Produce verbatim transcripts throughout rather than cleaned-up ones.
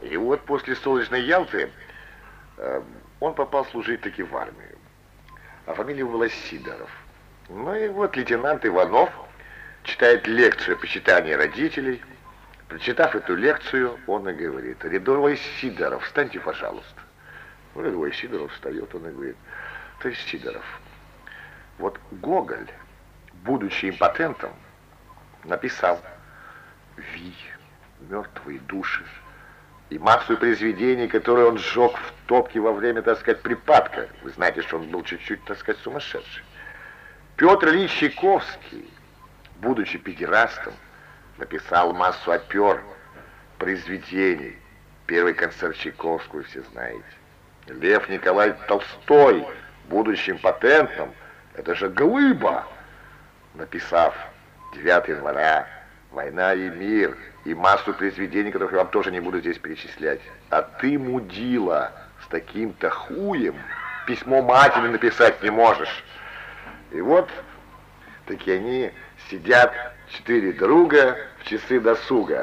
И вот после солнечной Ялты э, он попал служить таки в армию. А фамилия была Сидоров. Ну и вот лейтенант Иванов читает лекцию о почитании родителей. Прочитав эту лекцию, он и говорит: рядовой Сидоров, встаньте, пожалуйста. Ну, рядовой Сидоров встает, он и говорит: товарищ Сидоров, вот Гоголь, будучи импотентом, написал «Ви», «Мертвые души» и массу произведений, которые он сжег в топке во время, так сказать, припадка. Вы знаете, что он был чуть-чуть, так сказать, сумасшедший. Петр Ильич Чайковский, будучи педерастом, написал массу опер, произведений. Первый концерт Чайковского все знаете. Лев Николаевич Толстой, будучи импотентом, это же глыба, написав девятого января, «Война и мир», и массу произведений, которых я вам тоже не буду здесь перечислять. А ты, мудила, с таким-то хуем письмо матери написать не можешь. И вот такие они сидят, четыре друга, в часы досуга.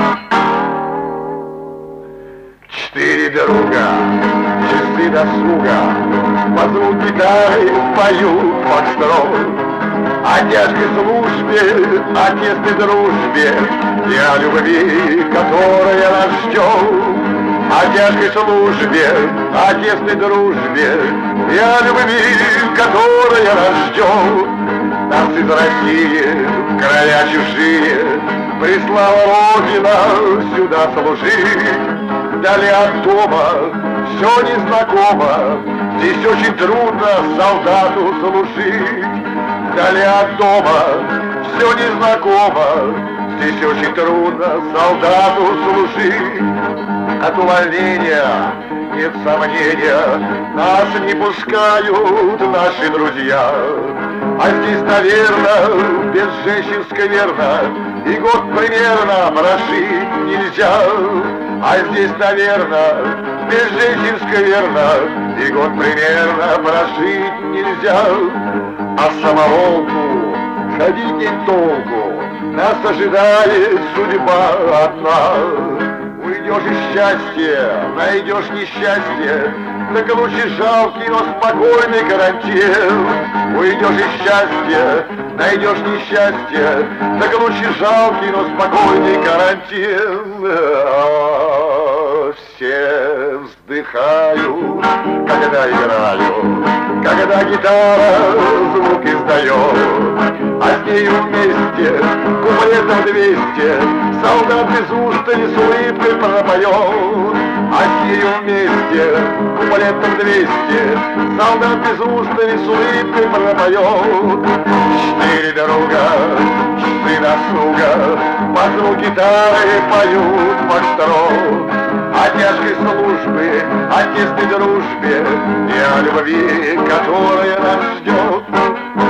Четыре друга, часы досуга, под звук гитары поют фокстрот. О тяжкой службе, о тесной дружбе и о любви, которая нас ждет. О тяжкой службе, о тесной дружбе и о любви, которая нас ждет. Нас из России, короля чужие, прислала Родина сюда служить. Вдали от дома все незнакомо, здесь очень трудно солдату служить. Вдали от дома все незнакомо, здесь очень трудно солдату служить. От увольнения нет сомнения, нас не пускают наши друзья. А здесь, наверное, без женщин скверно, и год примерно прожить нельзя. А здесь, наверное, без женщин скверно, и год примерно прожить нельзя. А самоволку ходить нет толку, нас ожидает судьба одна. Уйдешь из счастья, найдешь несчастье, так лучше жалкий, но спокойный карантин. Уйдешь из счастья, найдешь несчастье, так лучше жалкий, но спокойный карантин. А, все вздыхают, когда играю, когда гитара звук издает. А с нею вместе, куплетов двести, солдат без устали с улыбкой пропоет. А с нею вместе, куплетов двести, солдат без устали с улыбкой пропоет. Четыре друга, часы досуга, под звук гитары поют фокстрот. О тяжкой службе, о тесной дружбе и о любви, которая нас ждет.